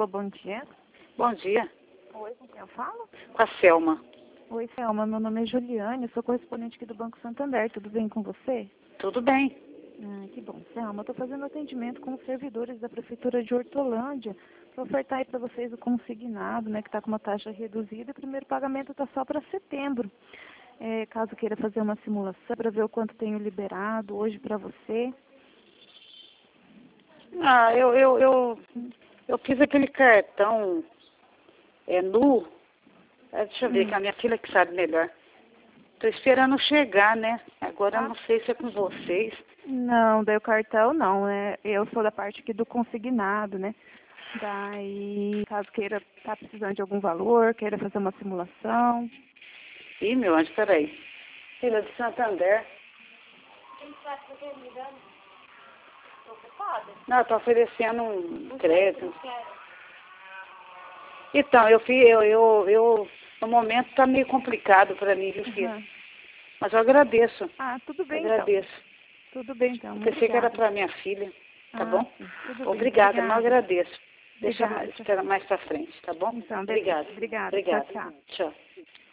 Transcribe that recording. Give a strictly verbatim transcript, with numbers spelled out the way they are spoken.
Alô, bom dia. Bom dia. Oi, com quem eu falo? Com a Selma. Oi, Selma, meu nome é Juliane, eu sou correspondente aqui do Banco Santander, tudo bem com você? Tudo bem. Ah, que bom. Selma, eu estou fazendo atendimento com os servidores da Prefeitura de Hortolândia para ofertar aí para vocês o consignado, né, que está com uma taxa reduzida e o primeiro pagamento está só para setembro. É, caso queira fazer uma simulação para ver o quanto tenho liberado hoje para você. Ah, eu, eu, eu, eu fiz aquele cartão é, nu. É, deixa eu ver, Hum. que a minha filha que sabe melhor. Estou esperando chegar, né? Agora eu Ah. não sei se é com vocês. Não, daí o cartão não, né? Eu sou da parte aqui do consignado, né? Daí, caso queira, tá precisando de algum valor, queira fazer uma simulação. Ih, meu anjo, peraí. Filha de Santander. Não, estou oferecendo um crédito. Então, eu fiz, eu, eu, eu, no momento está meio complicado para mim, viu, filho? Uhum. Mas eu agradeço. Ah, tudo bem Eu agradeço. então. Tudo bem então, Eu muito pensei que era obrigada. para minha filha, tá Ah, bom? sim, tudo bem. Obrigada, mas eu Obrigada. agradeço. Deixa Obrigada. esperar mais para frente, tá bom? Então, beleza. Obrigada. Obrigada. Tchau, Obrigada. tchau. Tchau.